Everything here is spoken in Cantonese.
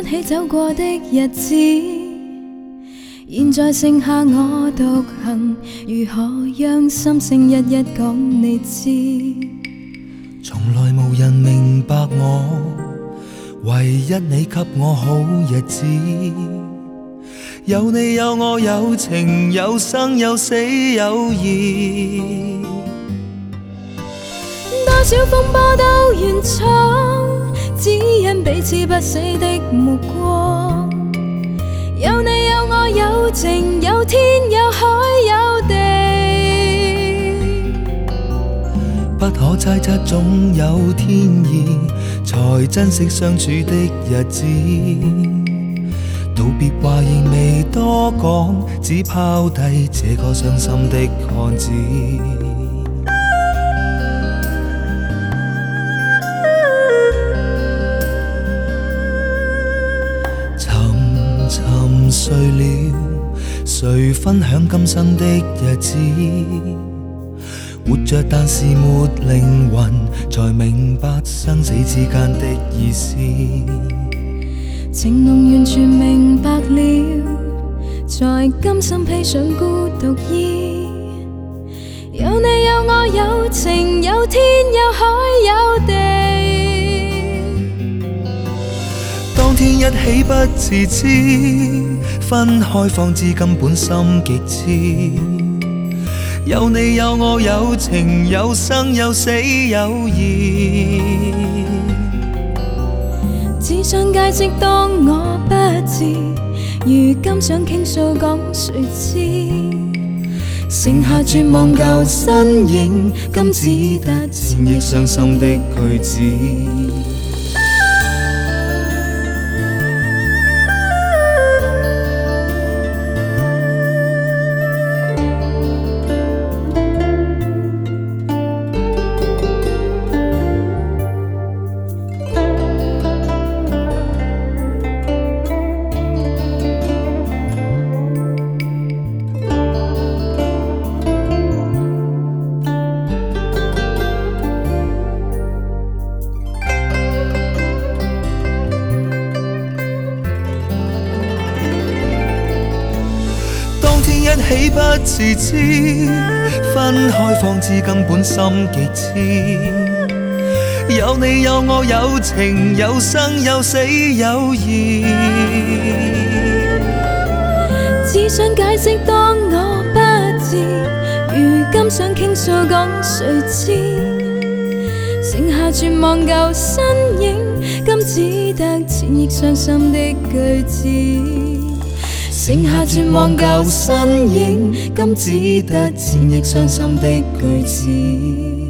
起走過的日子，現在剩下我獨行，如何讓心聲一一講你知？ 從來無人明白我，唯一你給我好日子。有你有我有情有生有死有義， 多少風波都願闖，只因彼此不死的目光。有你有我有情有天有海有地， 不可猜測總有天意，才珍惜相處的日子。道別話仍未多講，只拋低這個傷心的漢子。沉睡了，誰分享今生的日子？活着但是沒靈魂，才明白生死之間的意思。 情濃完全明白了，在甘心披上孤獨衣。有你有我有情有天有海有地， 當天一起不自知，分開方知根本心極痴。有你有我有情有生有死有義， 只想解釋當我不知，如今想傾訴講誰知？ 剩下絕望舊身影，今只得纏憶傷心的句子。一起不自知，分開方知根本心極痴。有你有我有情有生有死有義， 只想解釋當我不知，如今想傾訴講誰知？剩下絕望舊身影，今只得纏憶傷心的句子。剩下絕望舊身影，今只得纏憶傷心的句子。